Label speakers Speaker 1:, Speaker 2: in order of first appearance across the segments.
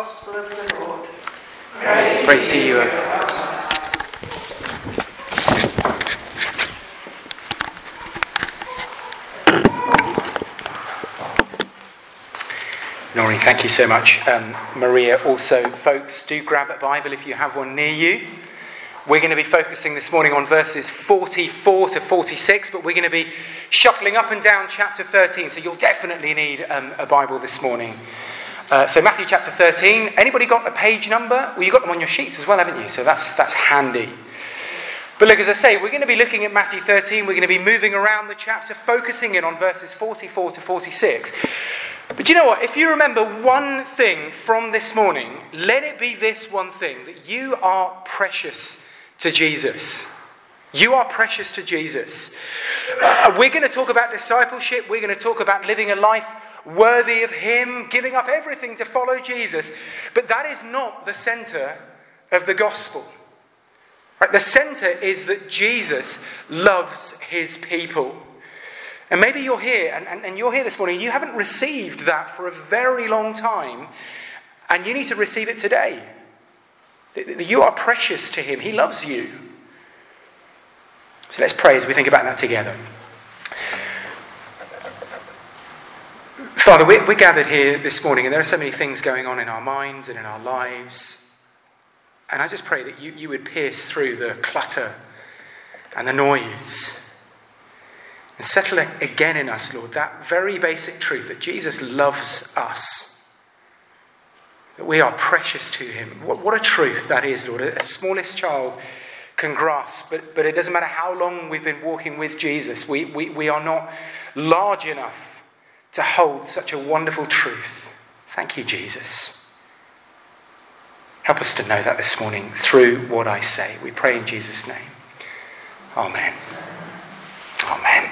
Speaker 1: Gospel of the Lord.
Speaker 2: Praise to you, O Christ. Noreen, thank you so much. Maria, also, folks, do grab a Bible if you have one near you. We're going to be focusing this morning on verses 44 to 46, but we're going to be shuffling up and down chapter 13, so you'll definitely need a Bible this morning. So Matthew chapter 13. Anybody got a page number? Well, you got them on your sheets as well, haven't you? So that's handy. But look, as I say, we're going to be looking at Matthew 13. We're going to be moving around the chapter, focusing in on verses 44 to 46. But you know what? If you remember one thing from this morning, let it be this one thing, that you are precious to Jesus. You are precious to Jesus. We're going to talk about discipleship. We're going to talk about living a life worthy of Him, giving up everything to follow Jesus. But that is not the centre of the gospel. Right? The centre is that Jesus loves His people. And maybe you're here, and you're here this morning, and you haven't received that for a very long time, and you need to receive it today. You are precious to Him. He loves you. So let's pray as we think about that together. Father, we're gathered here this morning, and there are so many things going on in our minds and in our lives. And I just pray that you would pierce through the clutter and the noise and settle again in us, Lord, that very basic truth that Jesus loves us, that we are precious to Him. What a truth that is, Lord. A smallest child can grasp, but it doesn't matter how long we've been walking with Jesus. We are not large enough to hold such a wonderful truth. Thank you, Jesus. Help us to know that this morning through what I say. We pray in Jesus' name. Amen. Amen.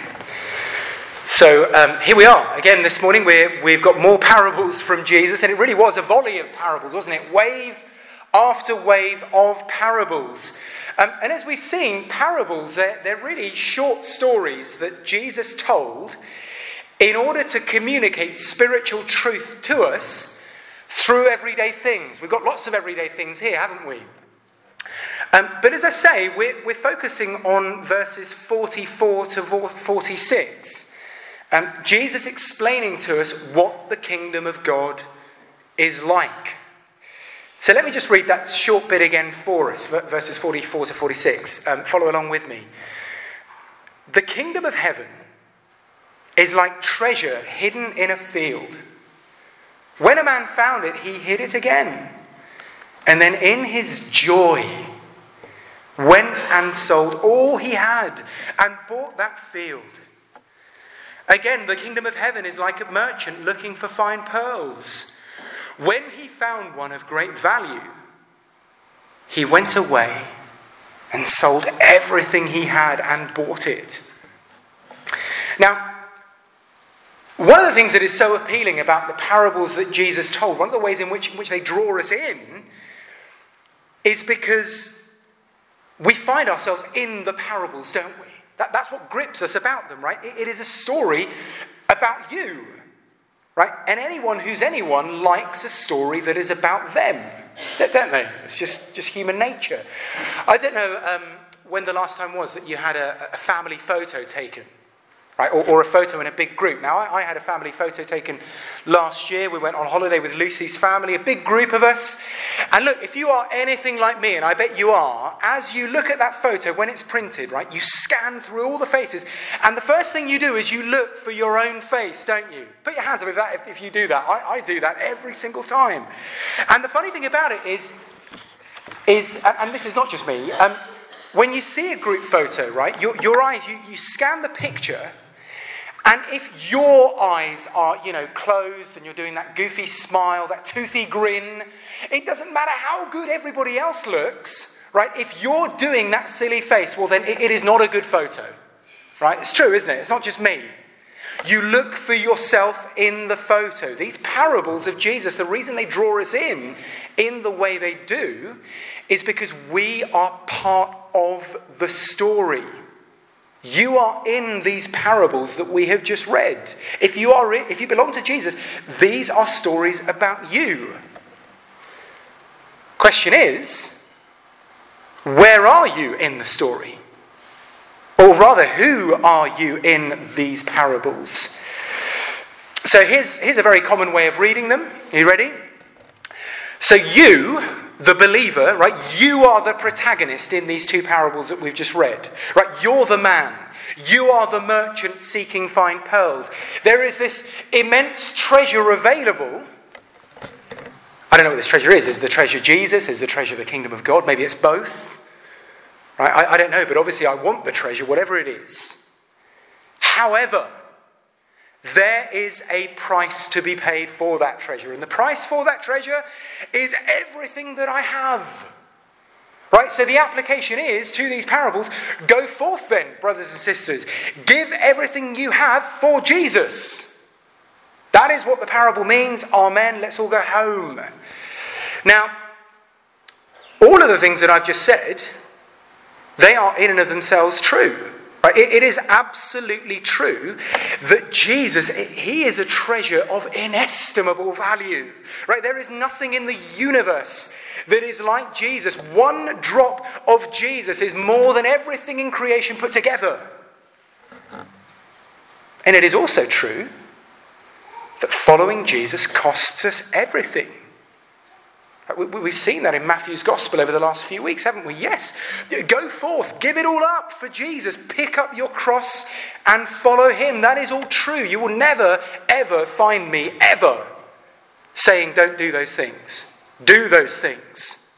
Speaker 2: So here we are again this morning. We've got more parables from Jesus, and it really was a volley of parables, wasn't it? Wave after wave of parables. And as we've seen, parables, they're really short stories that Jesus told in order to communicate spiritual truth to us through everyday things. We've got lots of everyday things here, haven't we? But as I say, we're focusing on verses 44 to 46. Jesus explaining to us what the kingdom of God is like. So let me just read that short bit again for us, verses 44 to 46. Follow along with me. The kingdom of heaven is like treasure hidden in a field. When a man found it, he hid it again. And then in his joy, went and sold all he had and bought that field. Again, the kingdom of heaven is like a merchant looking for fine pearls. When he found one of great value, he went away and sold everything he had and bought it. Now, one of the things that is so appealing about the parables that Jesus told, one of the ways in which they draw us in, is because we find ourselves in the parables, don't we? That's what grips us about them, right? It is a story about you, right? And anyone who's anyone likes a story that is about them, don't they? It's just human nature. I don't know when the last time was that you had a family photo taken, right? Or a photo in a big group. Now, I had a family photo taken last year. We went on holiday with Lucy's family, a big group of us. And look, if you are anything like me, and I bet you are, as you look at that photo when it's printed, right, you scan through all the faces, and the first thing you do is you look for your own face, don't you? Put your hands up if you do that. I do that every single time. And the funny thing about it is, and this is not just me, when you see a group photo, right, your eyes, you scan the picture. And if your eyes are, closed and you're doing that goofy smile, that toothy grin, it doesn't matter how good everybody else looks, right? If you're doing that silly face, well then it is not a good photo, right? It's true, isn't it? It's not just me. You look for yourself in the photo. These parables of Jesus, the reason they draw us in the way they do, is because we are part of the story. You are in these parables that we have just read. If you belong to Jesus, these are stories about you. Question is, where are you in the story? Or rather, who are you in these parables? So here's a very common way of reading them. Are you ready? So you, the believer, right, you are the protagonist in these two parables that we've just read. Right, you're the man. You are the merchant seeking fine pearls. There is this immense treasure available. I don't know what this treasure is. Is the treasure Jesus? Is the treasure the kingdom of God? Maybe it's both. Right? I don't know, but obviously I want the treasure, whatever it is. However, there is a price to be paid for that treasure. And the price for that treasure is everything that I have. Right? So the application is, to these parables, go forth then, brothers and sisters. Give everything you have for Jesus. That is what the parable means. Amen. Let's all go home. Now, all of the things that I've just said, they are in and of themselves true. Right? It is absolutely true that Jesus, he is a treasure of inestimable value. Right? There is nothing in the universe that is like Jesus. One drop of Jesus is more than everything in creation put together. And it is also true that following Jesus costs us everything. We've seen that in Matthew's Gospel over the last few weeks, haven't we? Yes. Go forth, give it all up for Jesus. Pick up your cross and follow him. That is all true. You will never, ever find me, ever, saying don't do those things. Do those things.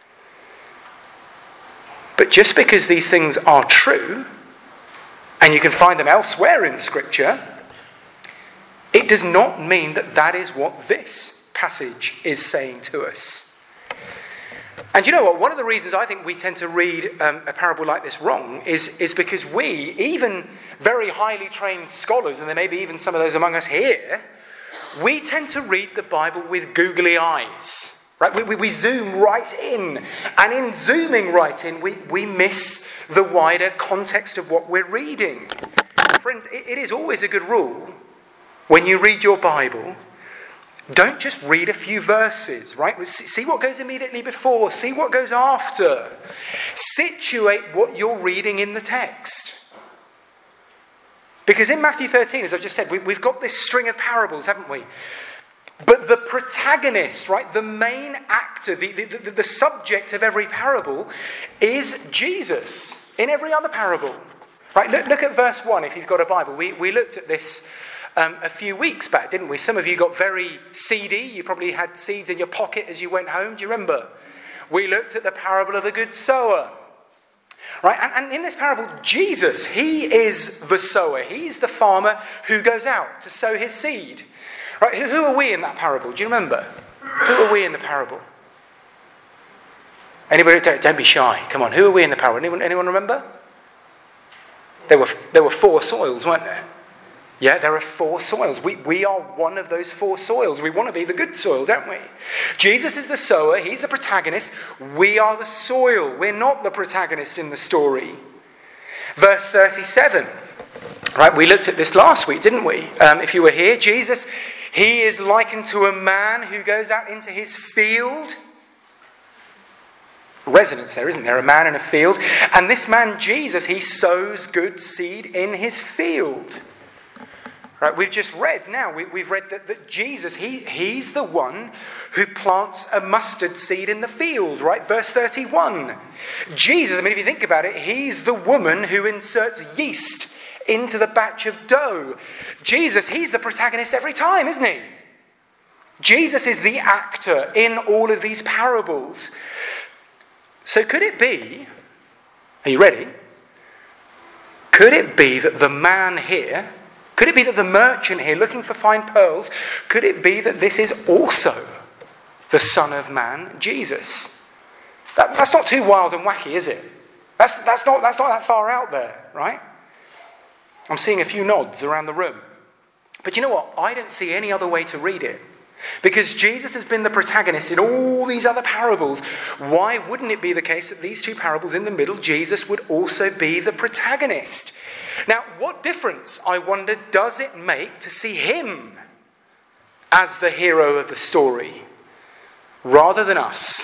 Speaker 2: But just because these things are true, and you can find them elsewhere in Scripture, it does not mean that that is what this passage is saying to us. And you know what? One of the reasons I think we tend to read a parable like this wrong is because we, even very highly trained scholars, and there may be even some of those among us here, we tend to read the Bible with googly eyes. Right? We zoom right in. And in zooming right in, we miss the wider context of what we're reading. Friends, it is always a good rule when you read your Bible, don't just read a few verses, right? See what goes immediately before. See what goes after. Situate what you're reading in the text. Because in Matthew 13, as I've just said, we've got this string of parables, haven't we? But the protagonist, right, the main actor, the subject of every parable is Jesus in every other parable. Right, look at verse 1 if you've got a Bible. We looked at this a few weeks back, didn't we? Some of you got very seedy. You probably had seeds in your pocket as you went home. Do you remember? We looked at the parable of the good sower. Right? And in this parable, Jesus, he is the sower. He's the farmer who goes out to sow his seed. Right? Who are we in that parable? Do you remember? Who are we in the parable? Anybody? Don't be shy. Come on. Who are we in the parable? Anyone remember? There were 4 soils, weren't there? Yeah, there are 4 soils. We are one of those 4 soils. We want to be the good soil, don't we? Jesus is the sower. He's the protagonist. We are the soil. We're not the protagonist in the story. Verse 37. Right, we looked at this last week, didn't we? If you were here, Jesus, he is likened to a man who goes out into his field. Resonance there, isn't there? A man in a field. And this man, Jesus, he sows good seed in his field. Right, we've just read now, we've read that Jesus, he's the one who plants a mustard seed in the field, right? Verse 31. Jesus, I mean, if you think about it, he's the woman who inserts yeast into the batch of dough. Jesus, he's the protagonist every time, isn't he? Jesus is the actor in all of these parables. So could it be, are you ready? Could it be that the man here, could it be that the merchant here looking for fine pearls, could it be that this is also the Son of Man, Jesus? That's not too wild and wacky, is it? That's not that far out there, right? I'm seeing a few nods around the room. But you know what? I don't see any other way to read it. Because Jesus has been the protagonist in all these other parables. Why wouldn't it be the case that these 2 parables in the middle, Jesus would also be the protagonist? Now, what difference, I wonder, does it make to see him as the hero of the story rather than us?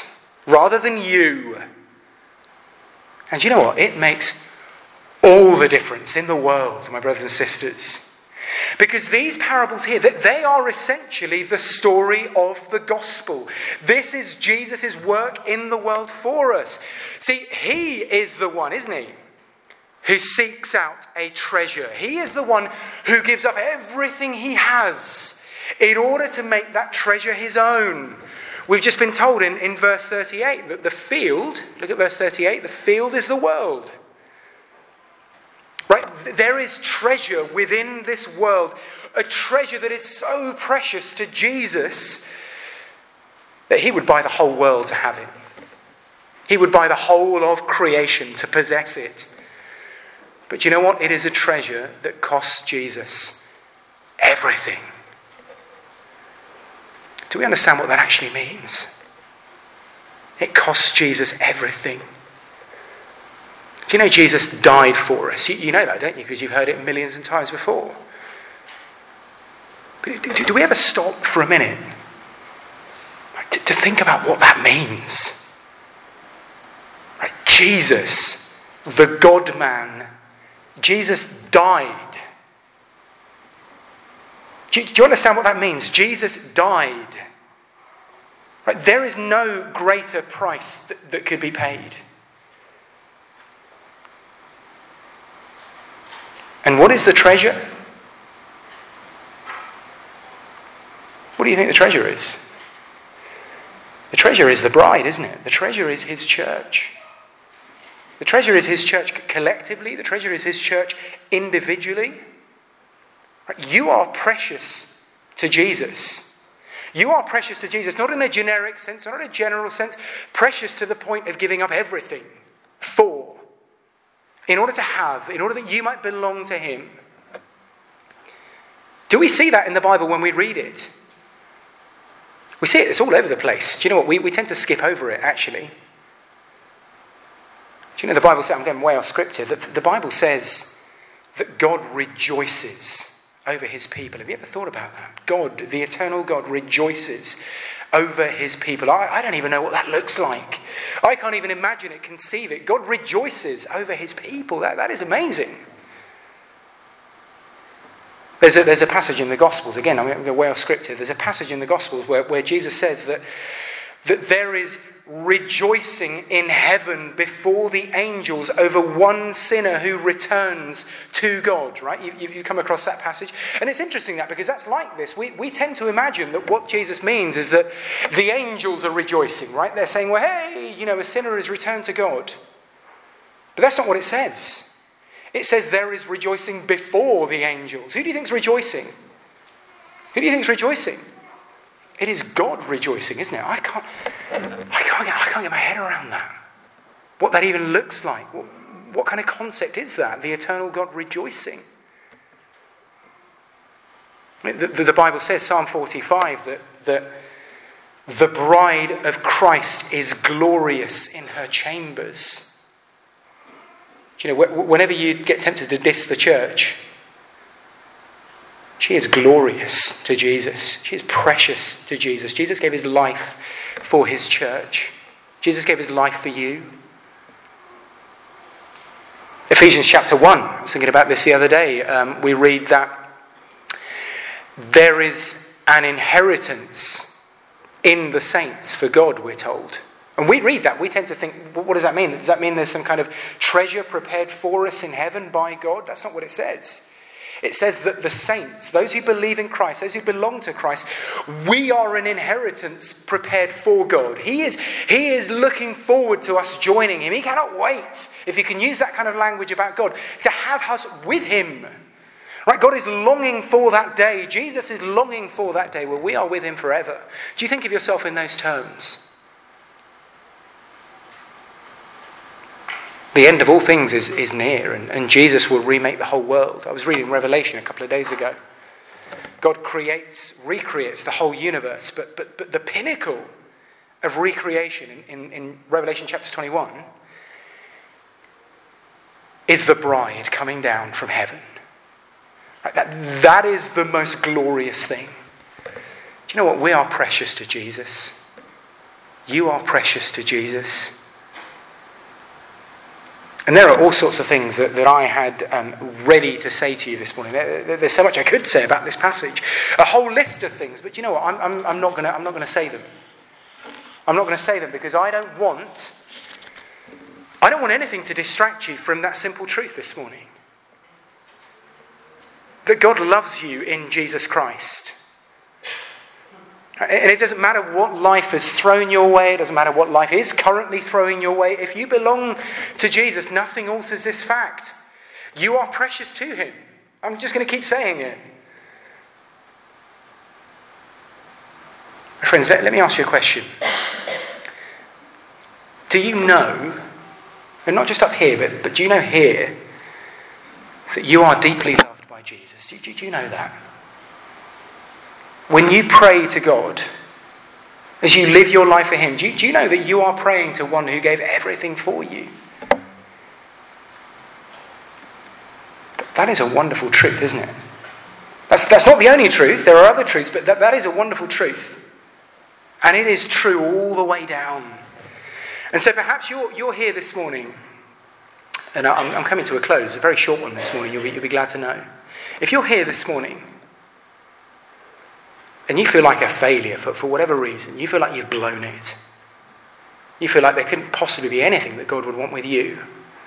Speaker 2: rather than you. And you know what? It makes all the difference in the world, my brothers and sisters. Because these parables here, they are essentially the story of the gospel. This is Jesus' work in the world for us. See, he is the one, isn't he, who seeks out a treasure. He is the one who gives up everything he has in order to make that treasure his own. We've just been told in verse 38 that the field, look at verse 38, the field is the world. Right? There is treasure within this world, a treasure that is so precious to Jesus that he would buy the whole world to have it. He would buy the whole of creation to possess it. But you know what? It is a treasure that costs Jesus everything. Do we understand what that actually means? It costs Jesus everything. Do you know Jesus died for us? You know that, don't you? Because you've heard it millions of times before. But do we ever stop for a minute to think about what that means? Right? Jesus, the God-man, Jesus died. Do you understand what that means? Jesus died. Right? There is no greater price that could be paid. And what is the treasure? What do you think the treasure is? The treasure is the bride, isn't it? The treasure is his church. The treasure is his church collectively. The treasure is his church individually. Right? You are precious to Jesus. You are precious to Jesus, not in a generic sense, not in a general sense. Precious to the point of giving up everything in order that you might belong to him. Do we see that in the Bible when we read it? We see it, it's all over the place. Do you know what? We tend to skip over it, actually. Do you know the Bible says, I'm going way off script here, the Bible says that God rejoices over his people. Have you ever thought about that? God, the eternal God, rejoices over his people. I don't even know what that looks like. I can't even imagine it, conceive it. God rejoices over his people. That is amazing. There's a passage in the Gospels, again, I'm going to go way off script here. There's a passage in the Gospels where Jesus says that there is rejoicing in heaven before the angels over one sinner who returns to God, right? You've come across that passage. And it's interesting that because that's like this. We tend to imagine that what Jesus means is that the angels are rejoicing, right? They're saying, well, hey, a sinner has returned to God. But that's not what it says. It says there is rejoicing before the angels. Who do you think is rejoicing? Who do you think is rejoicing? It is God rejoicing, isn't it? I can't get my head around that. What that even looks like. What kind of concept is that? The eternal God rejoicing. The Bible says, Psalm 45, that the bride of Christ is glorious in her chambers. Do you know, whenever you get tempted to diss the church, she is glorious to Jesus. She is precious to Jesus. Jesus gave his life for his church. Jesus gave his life for you. Ephesians chapter 1. I was thinking about this the other day. We read that there is an inheritance in the saints for God, we're told. And we read that. We tend to think, what does that mean? Does that mean there's some kind of treasure prepared for us in heaven by God? That's not what it says. It says that the saints, those who believe in Christ, those who belong to Christ, we are an inheritance prepared for God. He is looking forward to us joining him. He cannot wait, if you can use that kind of language about God, to have us with him. Right? God is longing for that day. Jesus is longing for that day where we are with him forever. Do you think of yourself in those terms? The end of all things is near, and Jesus will remake the whole world. I was reading Revelation a couple of days ago. God recreates the whole universe, but the pinnacle of recreation in Revelation chapter 21 is the bride coming down from heaven. Right? That is the most glorious thing. Do you know what? We are precious to Jesus. You are precious to Jesus. And there are all sorts of things that I had ready to say to you this morning. There's so much I could say about this passage. A whole list of things. But you know what? I'm not going to say them. I'm not going to say them because I don't want anything to distract you from that simple truth this morning. That God loves you in Jesus Christ. And it doesn't matter what life has thrown your way. It doesn't matter what life is currently throwing your way. If you belong to Jesus, nothing alters this fact. You are precious to him. I'm just going to keep saying it. Friends, let me ask you a question. Do you know, and not just up here, but do you know here, that you are deeply loved by Jesus? Do you know that? When you pray to God, as you live your life for him, do you know that you are praying to one who gave everything for you? That is a wonderful truth, isn't it? That's not the only truth. There are other truths, but that is a wonderful truth. And it is true all the way down. And so perhaps you're here this morning, and I'm coming to a close, a very short one this morning, you'll be glad to know. If you're here this morning, and you feel like a failure for whatever reason, you feel like you've blown it, you feel like there couldn't possibly be anything that God would want with you,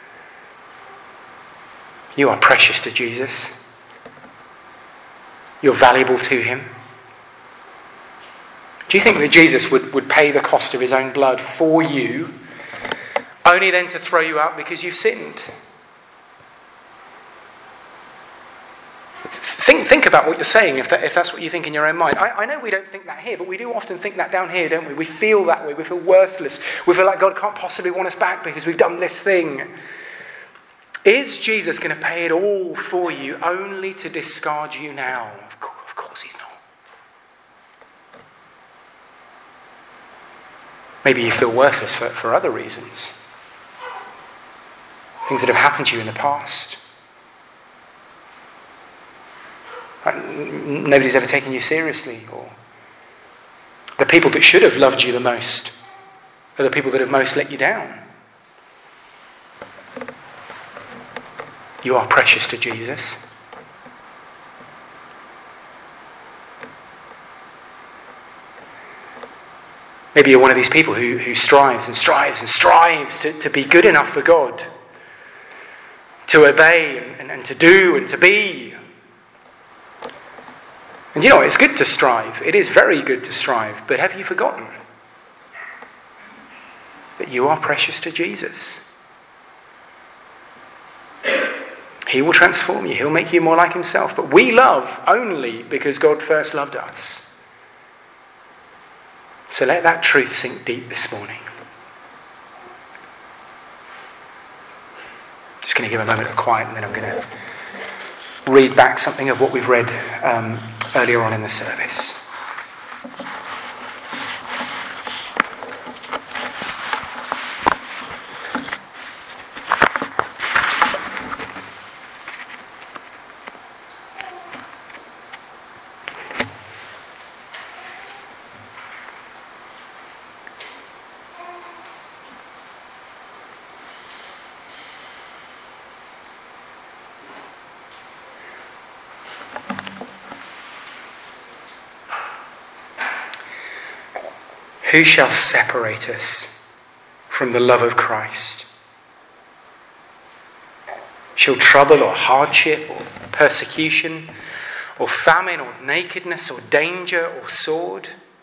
Speaker 2: you are precious to Jesus. You're valuable to him. Do you think that Jesus would pay the cost of his own blood for you, only then to throw you out because you've sinned? Think about what you're saying if that's what you think in your own mind. I know we don't think that here, but we do often think that down here, don't we? We feel that way. We feel worthless. We feel like God can't possibly want us back because we've done this thing. Is Jesus going to pay it all for you only to discard you now? Of course he's not. Maybe you feel worthless for other reasons. Things that have happened to you in the past. Nobody's ever taken you seriously, or the people that should have loved you the most are the people that have most let you down. You are precious to Jesus. Maybe you're one of these people who strives and strives and strives to be good enough for God, to obey and to do and to be. And you know, it's good to strive. It is very good to strive. But have you forgotten that you are precious to Jesus? He will transform you. He'll make you more like himself. But we love only because God first loved us. So let that truth sink deep this morning. Just going to give a moment of quiet, and then I'm going to read back something of what we've read earlier on in the service. Who shall separate us from the love of Christ? Shall trouble or hardship or persecution or famine or nakedness or danger or sword?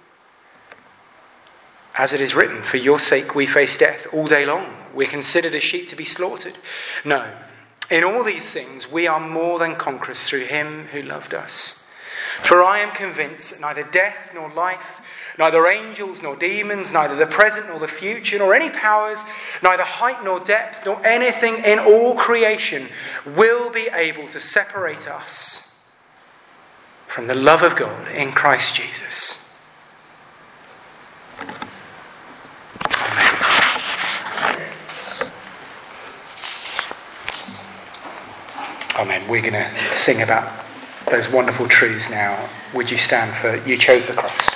Speaker 2: As it is written, for your sake we face death all day long. We're considered as sheep to be slaughtered. No, in all these things we are more than conquerors through him who loved us. For I am convinced that neither death nor life, neither angels nor demons, neither the present nor the future, nor any powers, neither height nor depth, nor anything in all creation will be able to separate us from the love of God in Christ Jesus. Amen. Amen. We're going to sing about those wonderful truths now. Would you stand for You Chose the Cross?